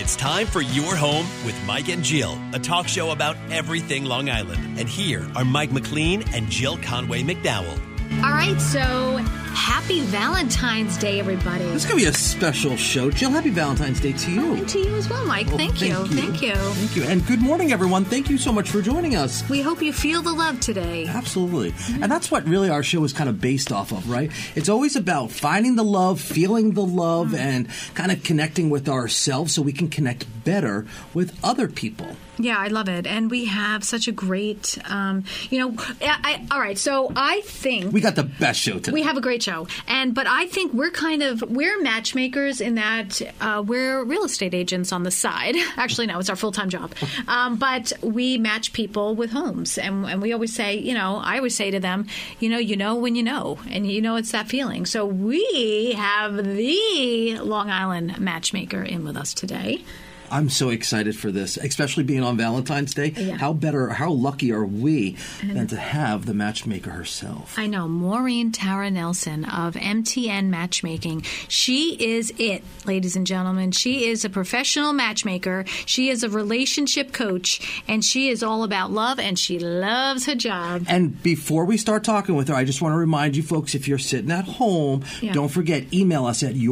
It's time for Your Home with Mike and Jill, a talk show about everything Long Island. And here are Mike McLean and Jill Conway McDowell. All right, so happy Valentine's Day, everybody. This is going to be a special show. Jill, happy Valentine's Day to you. Oh, and to you as well, Mike. Well, thank you. Thank you. And good morning, everyone. Thank you so much for joining us. We hope you feel the love today. Absolutely. Mm-hmm. And that's what really our show is kind of based off of, right? It's always about finding the love, feeling the love, and kind of connecting with ourselves so we can connect better with other people. Yeah, I love it. And we have such a great, all right, so I think... We got the best show today. We have a great show. But I think we're matchmakers in that we're real estate agents on the side. Actually, no, it's our full-time job. But we match people with homes. And we always say, I always say to them, you know when you know. And it's that feeling. So we have the Long Island matchmaker in with us today. I'm so excited for this, especially being on Valentine's Day. Yeah. How lucky are we than to have the matchmaker herself? I know, Maureen Tara Nelson of MTN Matchmaking. She is it, ladies and gentlemen. She is a professional matchmaker. She is a relationship coach, and she is all about love, and she loves her job. And before we start talking with her, I just want to remind you folks, if you're sitting at home, don't forget, email us at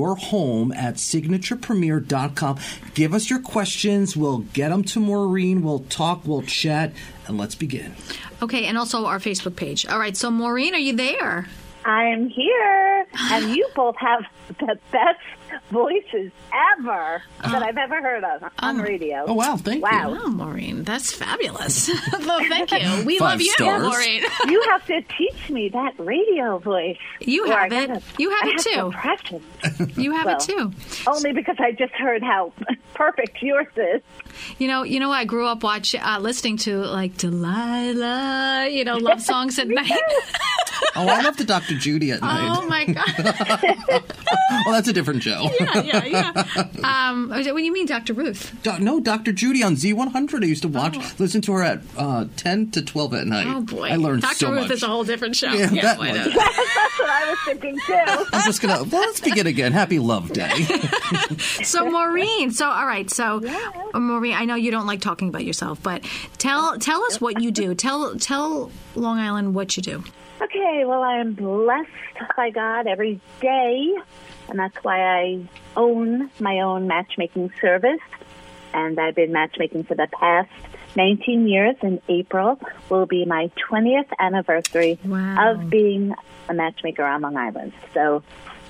yourhome@signaturepremier.com. Give us your questions. We'll get them to Maureen. We'll talk. We'll chat. And let's begin. Okay, and also our Facebook page. All right, so Maureen, are you there? I'm here, and you both have the best voices ever that I've ever heard of on radio. Oh, wow. Thank you. Wow, Maureen. That's fabulous. Well, thank you. We 5 love you, stars. Maureen. You have to teach me that radio voice. You have it. You have it, too. Practice. You have it, too. Only because I just heard how perfect yours is. You know, I grew up listening to, like, Delilah, love songs at night. Oh, I love the Dr. Judy at night. Oh, my God. Well, that's a different show. Yeah. What do you mean, Dr. Ruth? No, Dr. Judy on Z100. I used to listen to her at 10 to 12 at night. Oh, boy. I learned Dr. so Ruth much. is a whole different show. Yeah, that why one. not? That's what I was thinking, too. I'm just going to, let's begin again. Happy Love Day. So, Maureen, Maureen, I know you don't like talking about yourself, but tell us what you do. Tell Long Island what you do. Okay, well, I am blessed by God every day, and that's why I own my own matchmaking service, and I've been matchmaking for the past 19 years. In April will be my 20th anniversary of being a matchmaker on Long Island. So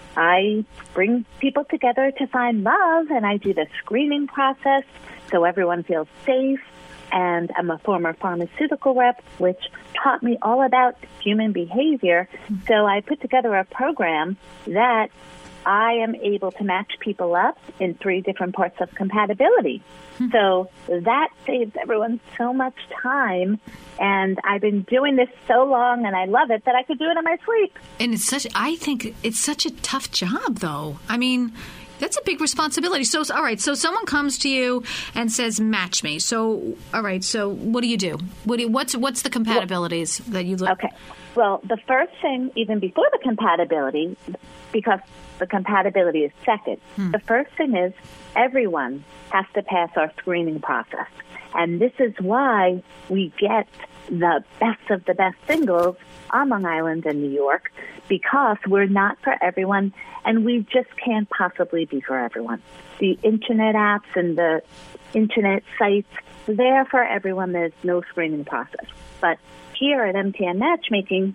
I bring people together to find love, and I do the screening process so everyone feels safe. And I'm a former pharmaceutical rep, which taught me all about human behavior. So I put together a program that I am able to match people up in 3 different parts of compatibility. So that saves everyone so much time. And I've been doing this so long, and I love it, that I could do it in my sleep. And I think it's such a tough job, though. I mean, that's a big responsibility. So, all right, so someone comes to you and says, match me. So, all right, so what do you do? What's the compatibilities that you look? Okay. Well, the first thing, even before the compatibility, because the compatibility is second, the first thing is everyone has to pass our screening process. And this is why we get the best of the best singles on Long Island and New York, because we're not for everyone, and we just can't possibly be for everyone. The internet apps and the internet sites, they're for everyone. There's no screening process. But here at MTN Matchmaking,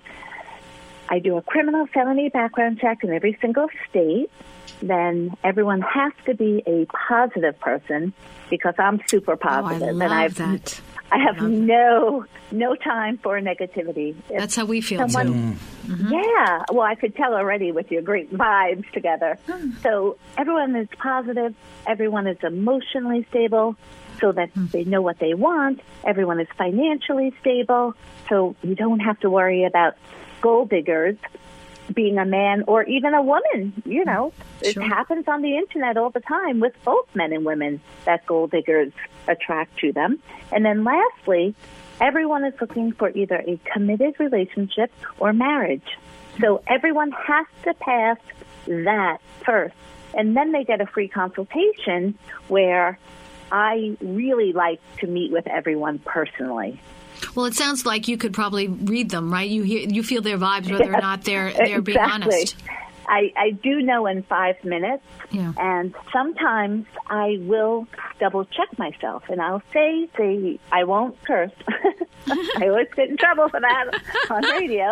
I do a criminal felony background check in every single state. Then everyone has to be a positive person, because I'm super positive. I love that. I have no time for negativity. That's how we feel, too. Mm-hmm. Yeah. Well, I could tell already with your great vibes together. So everyone is positive. Everyone is emotionally stable so that they know what they want. Everyone is financially stable, so you don't have to worry about gold diggers being a man or even a woman. It happens on the internet all the time with both men and women that gold diggers attract to them. And then lastly, everyone is looking for either a committed relationship or marriage. So everyone has to pass that first And then they get a free consultation where I really like to meet with everyone personally. Well, it sounds like you could probably read them, right? You feel their vibes, whether or not they're being Exactly. honest. I do know in 5 minutes, Yeah. and sometimes I will double check myself, and I'll say, I won't curse. I always get in trouble for that on radio.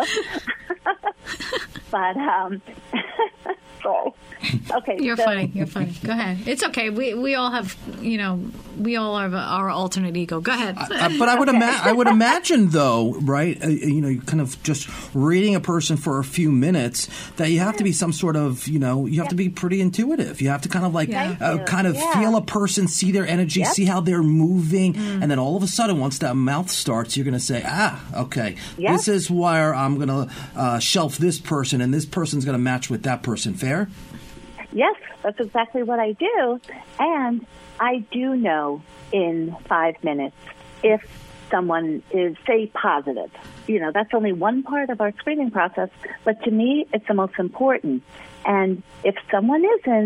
But, so, okay. You're so, funny. You're funny. Go ahead. It's okay. We all have, we all have our alternate ego. Go ahead. But I would imagine, though, right? You kind of just reading a person for a few minutes, that you have to be some sort of, you have to be pretty intuitive. You have to kind of feel a person, see their energy, see how they're moving, and then all of a sudden, once that mouth starts, you're going to say, okay, this is where I'm going to shelf this person, and this person's going to match with that person. Fair? Yes, that's exactly what I do. And I do know in 5 minutes if someone is, say, positive. That's only one part of our screening process, but to me, it's the most important. And if someone isn't,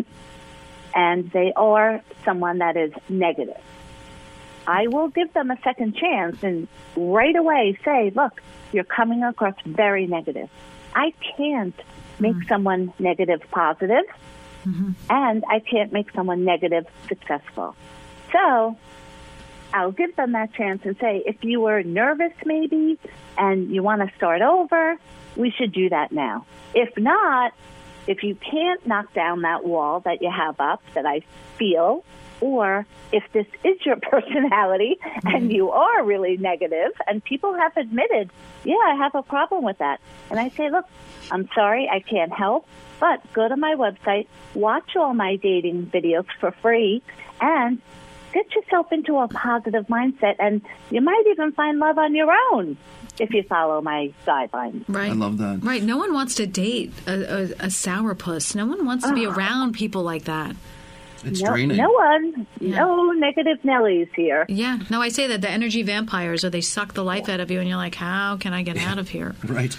and they are someone that is negative, I will give them a second chance and right away say, look, you're coming across very negative. I can't make someone negative positive, and I can't make someone negative successful. So I'll give them that chance and say, if you were nervous maybe and you want to start over, we should do that now. If not, if you can't knock down that wall that you have up that I feel, or if this is your personality and you are really negative, and people have admitted, I have a problem with that. And I say, look, I'm sorry, I can't help, but go to my website, watch all my dating videos for free, and get yourself into a positive mindset, and you might even find love on your own if you follow my guidelines. Right. I love that. Right. No one wants to date a sourpuss. No one wants to be around people like that. It's draining. No one. Yeah. No negative Nellies here. Yeah. No, I say that the energy vampires, or they suck the life out of you, and you're like, how can I get out of here? Right.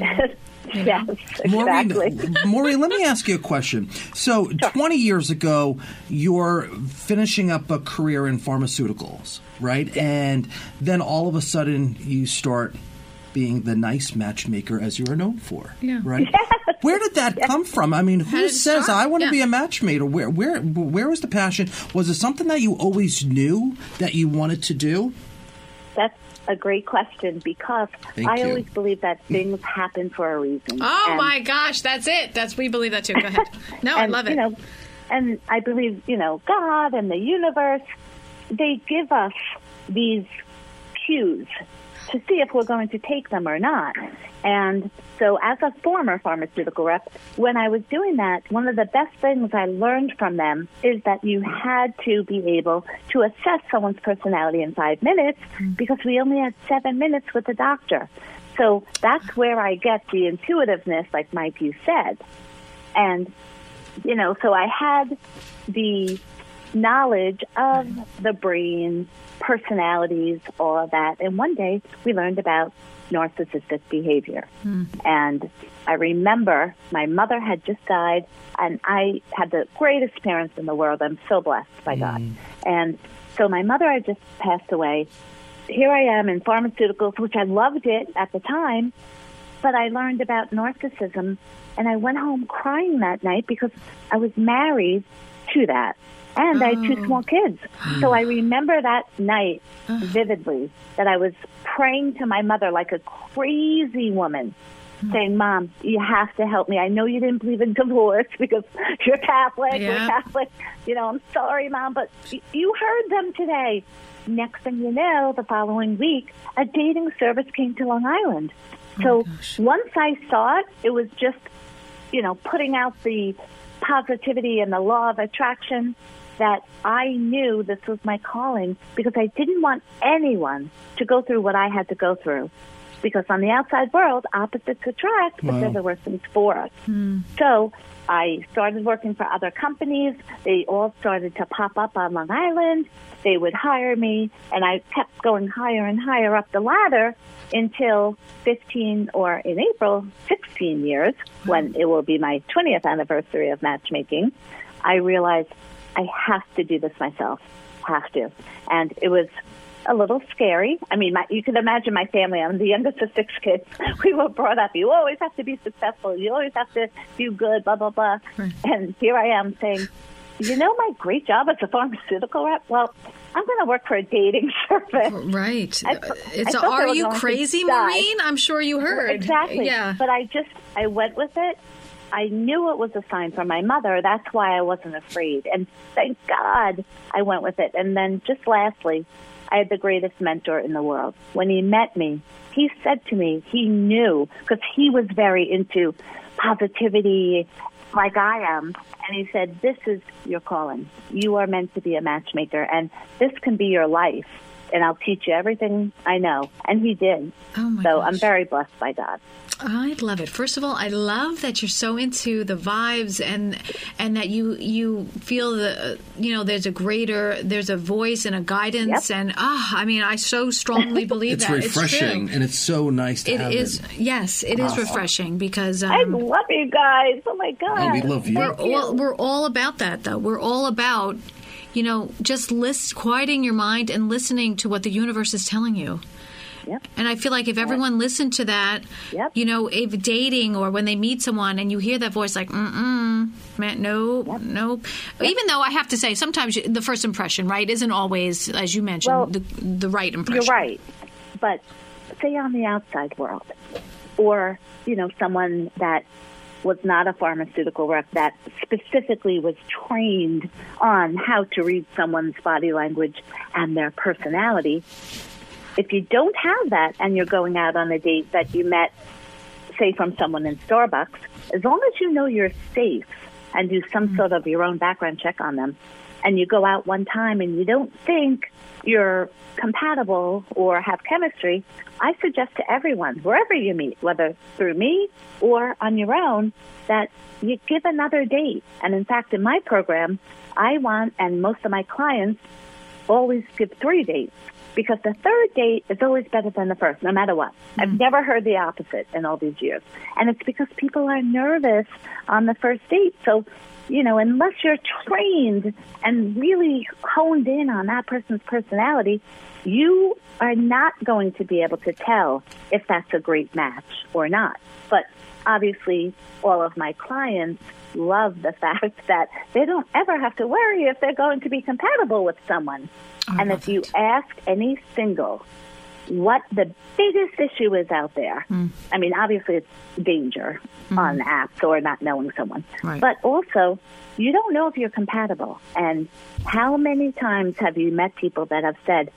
Yes, exactly. Maureen, let me ask you a question. So 20 years ago, you're finishing up a career in pharmaceuticals, right? And then all of a sudden, you start being the nice matchmaker as you are known for, right? Yes. Where did that come from? I mean, who says I want to be a matchmaker? Where was the passion? Was it something that you always knew that you wanted to do? That's a great question, because I always believe that things happen for a reason. Oh, my gosh, that's it. We believe that too. Go ahead. No, I love it. And I believe, God and the universe, they give us these cues to see if we're going to take them or not. And so as a former pharmaceutical rep, when I was doing that, one of the best things I learned from them is that you had to be able to assess someone's personality in 5 minutes, because we only had 7 minutes with the doctor. So that's where I get the intuitiveness, like Mike, you said. And, so I had the knowledge of the brain, personalities, all of that. And one day we learned about narcissistic behavior. And I remember my mother had just died, and I had the greatest parents in the world. I'm so blessed by God. And so my mother had just passed away. Here I am in pharmaceuticals, which I loved it at the time, but I learned about narcissism, and I went home crying that night because I was married to that. And I had 2 small kids. So I remember that night vividly, that I was praying to my mother like a crazy woman, saying, Mom, you have to help me. I know you didn't believe in divorce because you're Catholic. We're Catholic. I'm sorry, Mom, but you heard them today. Next thing you know, the following week, a dating service came to Long Island. So once I saw it, it was just, putting out the positivity and the law of attraction, that I knew this was my calling, because I didn't want anyone to go through what I had to go through. Because on the outside world, opposites attract, but they're the worst things for us. So I started working for other companies. They all started to pop up on Long Island. They would hire me, and I kept going higher and higher up the ladder until 15, or in April, 16 years, when it will be my 20th anniversary of matchmaking. I realized I have to do this myself. Have to. And it was a little scary. I mean, you can imagine my family. I'm the youngest of 6 kids. We were brought up, you always have to be successful. You always have to do good, blah, blah, blah. Right. And here I am saying, my great job as a pharmaceutical rep? Well, I'm going to work for a dating service. Right. Are you crazy, Maureen? I'm sure you heard. Exactly. Yeah. But I went with it. I knew it was a sign from my mother. That's why I wasn't afraid. And thank God I went with it. And then just lastly, I had the greatest mentor in the world. When he met me, he said to me, he knew, because he was very into positivity like I am. And he said, this is your calling. You are meant to be a matchmaker, and this can be your life. And I'll teach you everything I know. And he did. Oh my so gosh. I'm very blessed by God. I love it. First of all, I love that you're so into the vibes and that you feel there's a voice and a guidance. Yep. And I so strongly believe it's that refreshing, it's true. and it's so nice to have it. Yes, it is refreshing because I love you guys. Oh my God. Oh, we love you. We're all about that, though. We're all about just quieting your mind and listening to what the universe is telling you. Yep. And I feel like if everyone listened to that, yep. If dating or when they meet someone and you hear that voice like, man, nope. Yep. Even though I have to say, sometimes the first impression, right, isn't always, as you mentioned, the right impression. You're right. But say on the outside world, or, someone that was not a pharmaceutical rep that specifically was trained on how to read someone's body language and their personality. If you don't have that and you're going out on a date that you met, say, from someone in Starbucks, as long as you know you're safe and do some sort of your own background check on them, and you go out one time and you don't think you're compatible or have chemistry, I suggest to everyone, wherever you meet, whether through me or on your own, that you give another date. And in fact, in my program, I want, and most of my clients always give 3 dates. Because the third date is always better than the first, no matter what. I've never heard the opposite in all these years. And it's because people are nervous on the first date. So, unless you're trained and really honed in on that person's personality, you are not going to be able to tell if that's a great match or not. But obviously, all of my clients love the fact that they don't ever have to worry if they're going to be compatible with someone. And if you ask any single what the biggest issue is out there, I mean, obviously it's danger on apps or not knowing someone. Right. But also, you don't know if you're compatible. And how many times have you met people that have said,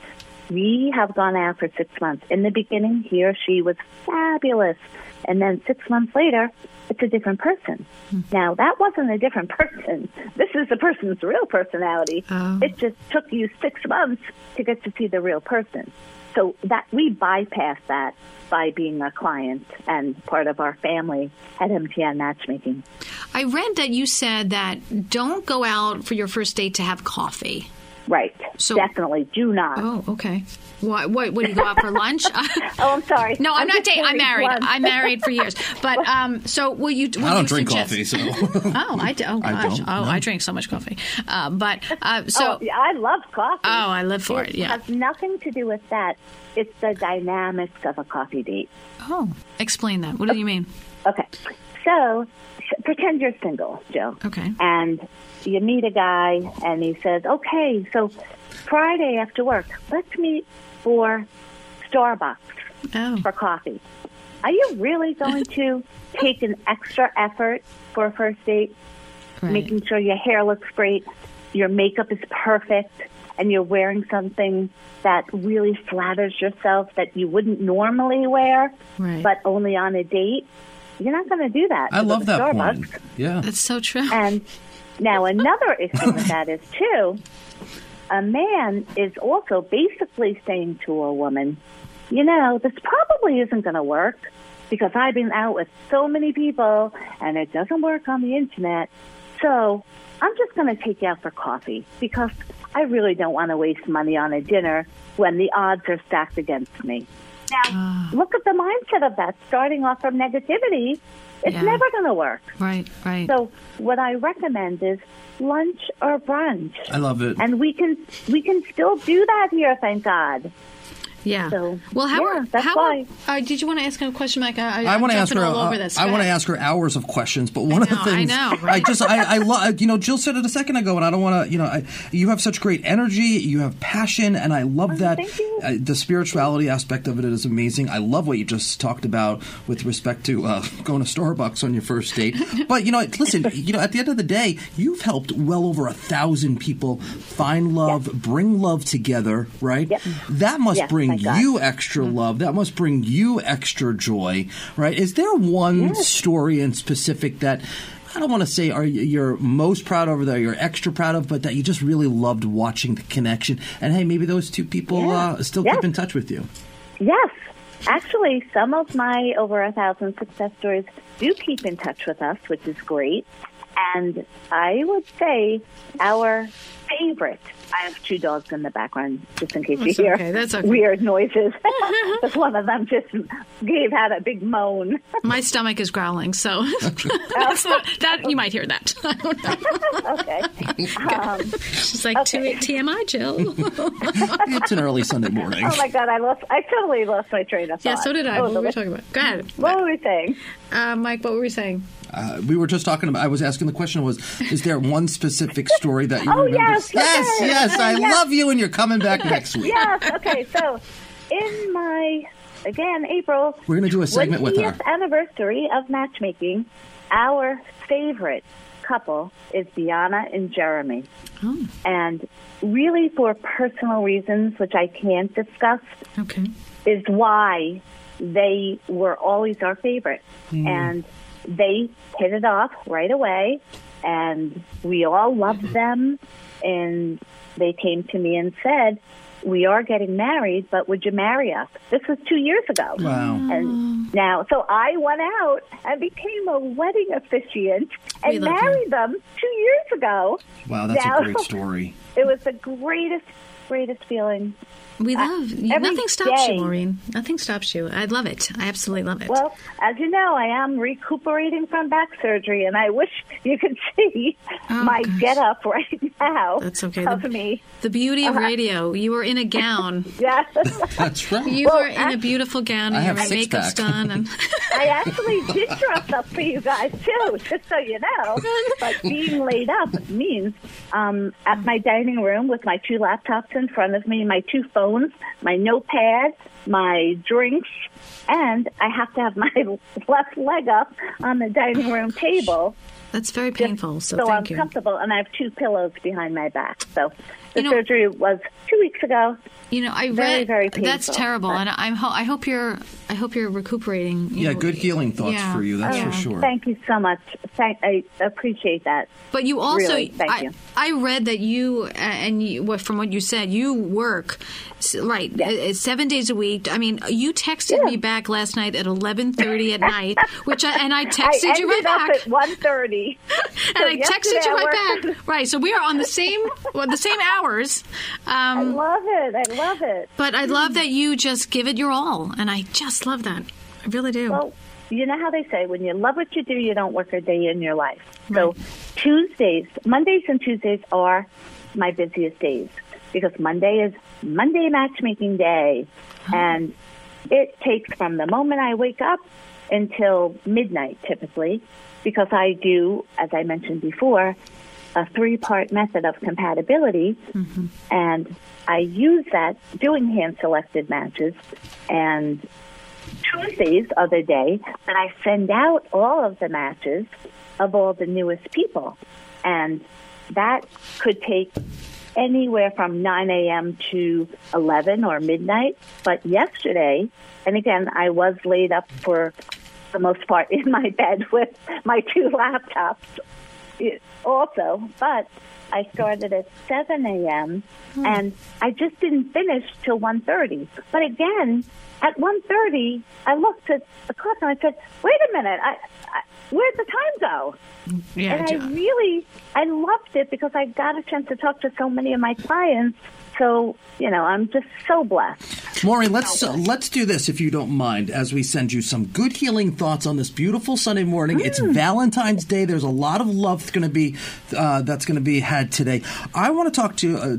we have gone out for 6 months. In the beginning, he or she was fabulous. And then 6 months later, it's a different person. Now, that wasn't a different person. This is the person's real personality. Oh. It just took you 6 months to get to see the real person. So that we bypass that by being a client and part of our family at MTN Matchmaking. I read that you said that don't go out for your first date to have coffee. Right. So, definitely do not. Oh, okay. What do you go out for lunch? Oh, I'm sorry. No, I'm not dating. I'm married. Lunch. I'm married for years. But so will you? I don't drink coffee, so. I do. Oh gosh. I drink so much coffee. I love coffee. Oh, I live for it. Yeah. It has nothing to do with that. It's the dynamics of a coffee date. Oh, explain that. What do you mean? Okay. So pretend you're single, Jill. Okay. And you meet a guy, and he says, okay, so Friday after work, let's meet for Starbucks for coffee. Are you really going to take an extra effort for a first date, making sure your hair looks great, your makeup is perfect, and you're wearing something that really flatters yourself that you wouldn't normally wear, but only on a date? You're not going to do that. I love that Starbucks. point. Yeah. That's so true. And now another issue with that is, too, a man is also basically saying to a woman, this probably isn't going to work because I've been out with so many people and it doesn't work on the internet. So I'm just going to take you out for coffee because I really don't want to waste money on a dinner when the odds are stacked against me. Now, look at the mindset of that. Starting off from negativity, it's never going to work. Right. So what I recommend is lunch or brunch. I love it. And we can still do that here, thank God. Yeah. So, well, that's why. Did you want to ask a question, Mike? I want to ask her. I want to ask her hours of questions, but one of the things I love. Jill said it a second ago, and I don't want to. You have such great energy. You have passion, and I love that. Thank you. The spirituality aspect of it is amazing. I love what you just talked about with respect to going to Starbucks on your first date. But listen. At the end of the day, you've helped well over 1,000 people find love, bring love together. Right? Yep. That must bring you extra love. That must bring you extra joy, right? Is there one story in specific that I don't want to say you're most proud of, or that you're extra proud of, but that you just really loved watching the connection? And hey, maybe those two people still keep in touch with you. Yes. Actually, some of my over 1,000 success stories do keep in touch with us, which is great. And I would say our favorite. I have 2 dogs in the background, just in case you hear weird noises. Just one of them just gave out a big moan. My stomach is growling, so that you might hear that. I don't know. Okay. She's like, TMI, Jill. It's an early Sunday morning. Oh my God, I totally lost my train of thought. Yeah, so did I. What were we talking about? Go ahead. What were we saying? Mike, what were we saying? We were just talking about. I was asking the question is there one specific story that you remember? Yes. I love you, and you're coming back next week. Yes. Okay. So, in my April, we're going to do a segment with her. 20th anniversary of matchmaking. Our favorite couple is Deanna and Jeremy, and really for personal reasons, which I can't discuss, is why they were always our favorite, and they hit it off right away, and we all loved them, and they came to me and said, we are getting married, but would you marry us? This was 2 years ago. Wow. And now, so I went out and became a wedding officiant and married them 2 years ago. Wow, that's a great story. It was the greatest feeling. We love you. Nothing stops you, Maureen. Nothing stops you. I love it. I absolutely love it. Well, as you know, I am recuperating from back surgery, and I wish you could see my get-up right now. That's okay. Of me. The beauty of radio. You were in a gown. Yes. That's right. You were in a beautiful gown, and your makeup's done. And I actually did dress up for you guys, too, just so you know. But being laid up means at my dining room with my 2 laptops in front of me, my 2 phones, my notepad, my drinks, and I have to have my left leg up on the dining room table. That's very painful, so thank I'm you. comfortable, and I have 2 pillows behind my back. So the surgery was 2 weeks ago. I read very painful, that's terrible, and I hope you're recuperating. Good healing thoughts for you. That's for sure. Thank you so much. I appreciate that. But you also, really, thank you. I read that you from what you said, you work 7 days a week. I mean, you texted me back last night at 11:30 at night, I texted you right back. I ended up at 1:30, and I texted you right back. Right, so we are on the same hours. I love it. But I love that you just give it your all, and I just love that. I really do. Well, you know how they say, when you love what you do, you don't work a day in your life. Right. So Mondays and Tuesdays are my busiest days, because Monday is Monday matchmaking day, and it takes from the moment I wake up until midnight typically, because I do, as I mentioned before, a 3-part method of compatibility, and I use that doing hand-selected matches, and Tuesdays are the day that I send out all of the matches of all the newest people, and that could take anywhere from 9 a.m. to 11 or midnight. But yesterday, and again, I was laid up for the most part in my bed with my 2 laptops, also, but I started at 7 a.m. and I just didn't finish till 1:30. But again, at 1:30, I looked at the clock and I said, wait a minute, where'd the time go? Yeah, And I loved it because I got a chance to talk to so many of my clients. So, I'm just so blessed. Maureen, let's do this, if you don't mind, as we send you some good healing thoughts on this beautiful Sunday morning. It's Valentine's Day. There's a lot of love that's going to be had today. I want to talk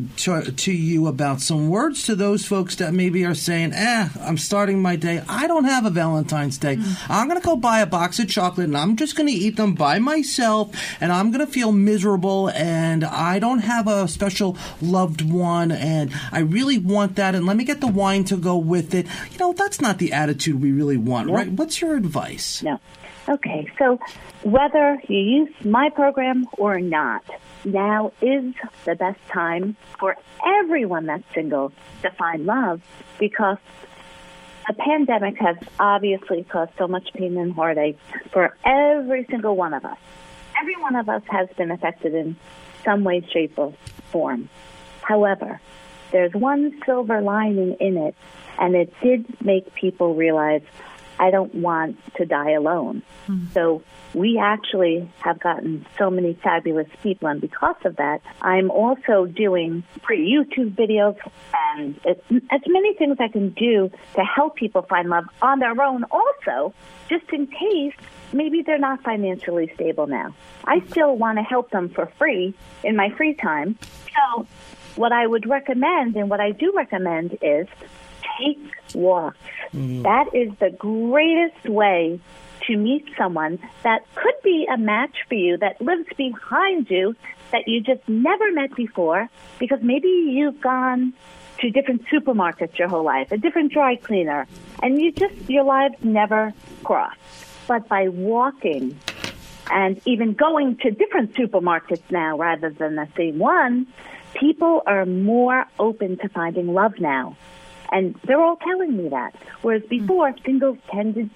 to you about some words to those folks that maybe are saying, I'm starting my day. I don't have a Valentine's Day. I'm going to go buy a box of chocolate, and I'm just going to eat them by myself, and I'm going to feel miserable, and I don't have a special loved one, and I really want that, and let me get the wine to go with it. That's not the attitude we really want, right? What's your advice? No. Okay, so whether you use my program or not, now is the best time for everyone that's single to find love, because the pandemic has obviously caused so much pain and heartache for every single one of us. Every one of us has been affected in some way, shape, or form. However, there's one silver lining in it, and it did make people realize, I don't want to die alone. So we actually have gotten so many fabulous people, and because of that, I'm also doing free YouTube videos and as many things I can do to help people find love on their own also, just in case maybe they're not financially stable now. I still want to help them for free in my free time. So what I would recommend, and what I do recommend, is take walks. That is the greatest way to meet someone that could be a match for you, that lives behind you, that you just never met before, because maybe you've gone to different supermarkets your whole life, a different dry cleaner, and your lives never crossed. But by walking and even going to different supermarkets now rather than the same one, people are more open to finding love now. And they're all telling me that. Whereas before, singles tend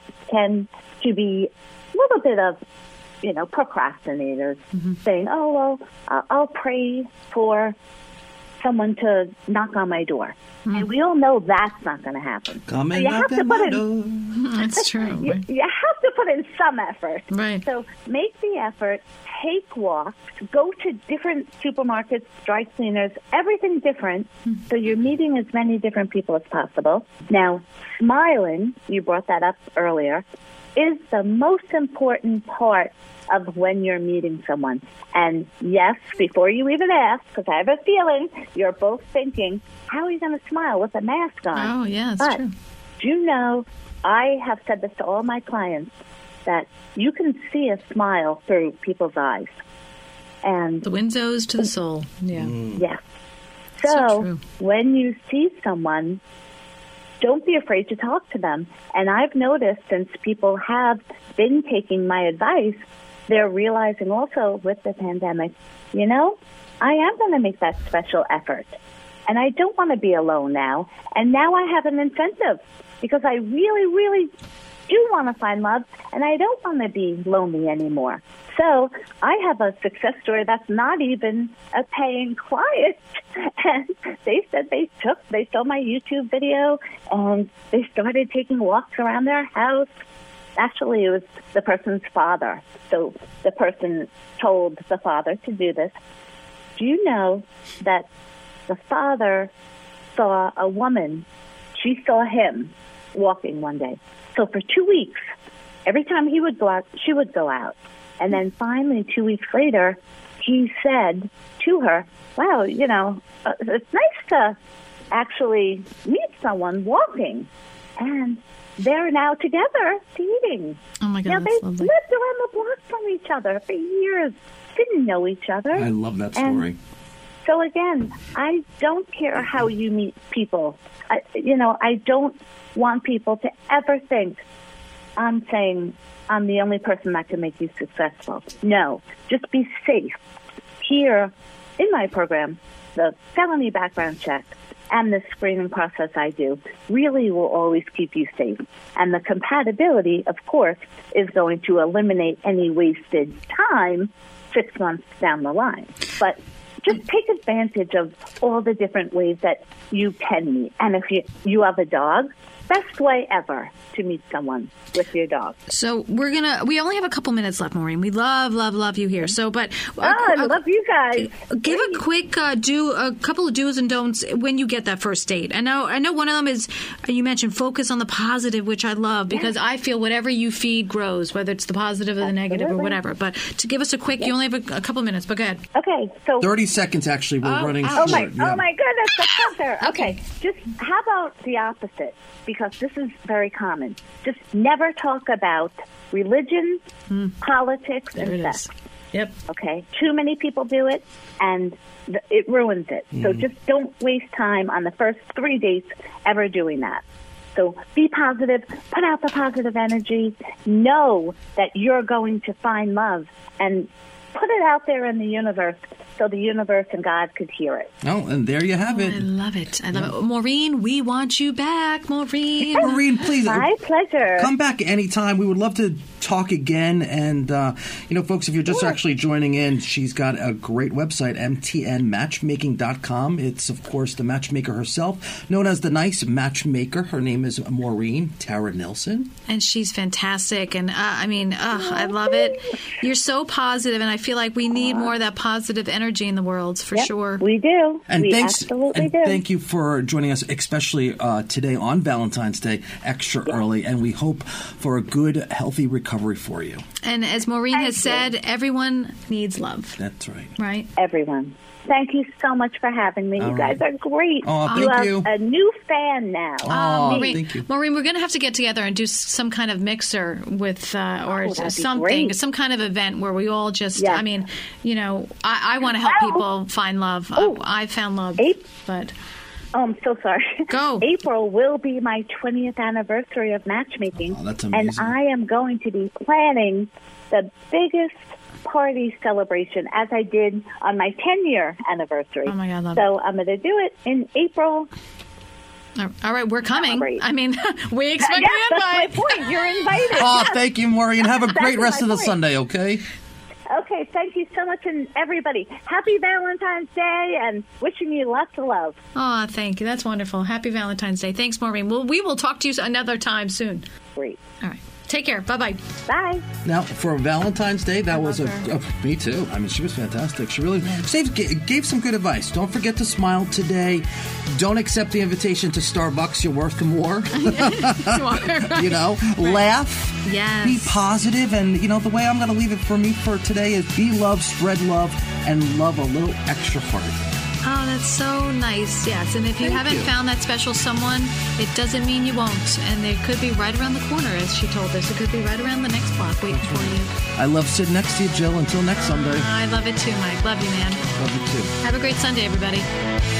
to be a little bit of, procrastinators, saying, I'll pray for someone to knock on my door. And we all know that's not going to happen. Come and knock on my door. That's true. You have to put in some effort. Right. So make the effort, take walks, go to different supermarkets, dry cleaners, everything different, so you're meeting as many different people as possible. Now, smiling, you brought that up earlier, is the most important part of when you're meeting someone. And yes, before you even ask, because I have a feeling you're both thinking, how are you going to smile with a mask on? Oh, yeah, that's true. Do you know, I have said this to all my clients, that you can see a smile through people's eyes. And the windows to the soul. Yeah. Yes. So true. When you see someone, don't be afraid to talk to them. And I've noticed, since people have been taking my advice, they're realizing also with the pandemic, I am going to make that special effort. And I don't want to be alone now. And now I have an incentive, because I really, really do want to find love, and I don't want to be lonely anymore. So I have a success story that's not even a paying client. And they said they saw my YouTube video, and they started taking walks around their house. Actually, it was the person's father. So the person told the father to do this. Do you know that the father saw a woman? She saw him walking one day. So for 2 weeks, every time he would go out, she would go out. And then finally, 2 weeks later, he said to her, wow, it's nice to actually meet someone walking. And they're now together dating. Oh, my God, now, that's they lovely. lived around the block from each other for years, didn't know each other. I love that story. And so again, I don't care how you meet people. I don't want people to ever think I'm saying I'm the only person that can make you successful. No, just be safe. Here in my program, the felony background check and the screening process I do really will always keep you safe. And the compatibility, of course, is going to eliminate any wasted time 6 months down the line. But just take advantage of all the different ways that you can meet. And if you have a dog, best way ever to meet someone with your dog. So we only have a couple minutes left, Maureen. We love you here. So, but I love you guys. Give a quick a couple of do's and don'ts when you get that first date. I know one of them is, you mentioned focus on the positive, which I love, because I feel whatever you feed grows, whether it's the positive or the negative or whatever. But to give us a quick, you only have a couple of minutes, but go ahead. Okay, so 30 seconds actually. We're running short. Oh my goodness, that's there. Okay, just how about the opposite? Because this is very common. Just never talk about religion, politics, and sex. Yep. Okay? Too many people do it, and it ruins it. So just don't waste time on the first 3 dates ever doing that. So be positive, put out the positive energy, know that you're going to find love, and put it out there in the universe so the universe and God could hear it. Oh, and there you have it. I love it. I love it. Maureen, we want you back, Maureen. Maureen, please. My pleasure. Come back anytime. We would love to talk again. And, folks, if you're just actually joining in, she's got a great website, mtnmatchmaking.com. It's, of course, the matchmaker herself, known as the Nice Matchmaker. Her name is Maureen Tara Nilsson. And she's fantastic. And, I love it. You're so positive, and I feel like we need more of that positive energy in the world, for sure. We do. And we absolutely do. Thank you for joining us, especially today on Valentine's Day, extra early. And we hope for a good, healthy recovery for you. And as Maureen has said, everyone needs love. That's right. Right? Everyone. Thank you so much for having me. You guys are great. Oh, thank you. You have a new fan now. Maureen, thank you. Maureen, we're going to have to get together and do some kind of mixer with, or something, some kind of event where we all just, I want to help people find love. I found love, but... Oh, I'm so sorry. Go. April will be my 20th anniversary of matchmaking. Oh, that's amazing. And I am going to be planning the biggest party celebration as I did on my 10-year anniversary. Oh, my God, love So I'm going to do it in April. All right, we're coming. We expect the invite. That's my point. You're invited. Oh, thank you, Maureen. Have a great rest of the Sunday, okay? Okay, thank you so much, and everybody, happy Valentine's Day, and wishing you lots of love. Oh, thank you. That's wonderful. Happy Valentine's Day. Thanks, Maureen. We will talk to you another time soon. Great. All right. Take care. Bye-bye. Bye. Now, for Valentine's Day, that was me too. I mean, she was fantastic. She really gave some good advice. Don't forget to smile today. Don't accept the invitation to Starbucks. You're worth more. Laugh. Yes. Be positive. And, the way I'm going to leave it for me for today is be love, spread love, and love a little extra hard. Oh, that's so nice. Yes. And if you haven't found that special someone, it doesn't mean you won't. And they could be right around the corner, as she told us. It could be right around the next block waiting for you. I love sitting next to you, Jill. Until next Sunday. I love it too, Mike. Love you, man. Love you too. Have a great Sunday, everybody.